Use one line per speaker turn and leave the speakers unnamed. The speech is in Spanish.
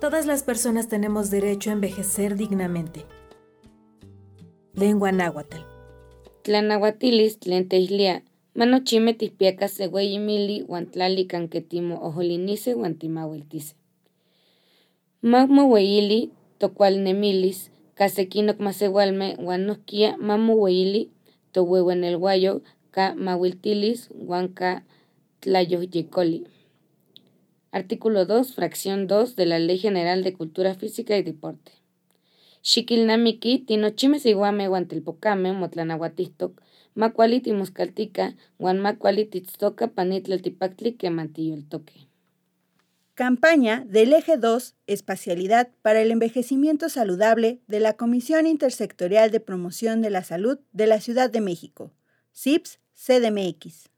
Todas las personas tenemos derecho a envejecer dignamente. Lengua náhuatl.
Tlanahuatilis tlen teihlia, manochimeh tihpiakah seweyi mili uan tlali kan ketimoojoliniseh uan timauiltiseh. Mamoweyili tokualnemilis ka sekinok masewalmeh uan nohkia mamoweyili toweueneluayo ka mauiltilis uan ka tlayohyekoli. Artículo 2, fracción 2 de la Ley General de Cultura Física y Deporte. Xiquilnamiki tinochimeh siuameh uan telpokameh motlanauatihtok makuali timoskaltika uan makuali tiitztoka pani tlaltipaktli keman tiyoltokeh.
Campaña del Eje 2, Espacialidad para el Envejecimiento Saludable de la Comisión Intersectorial de Promoción de la Salud de la Ciudad de México, CIPS-CDMX.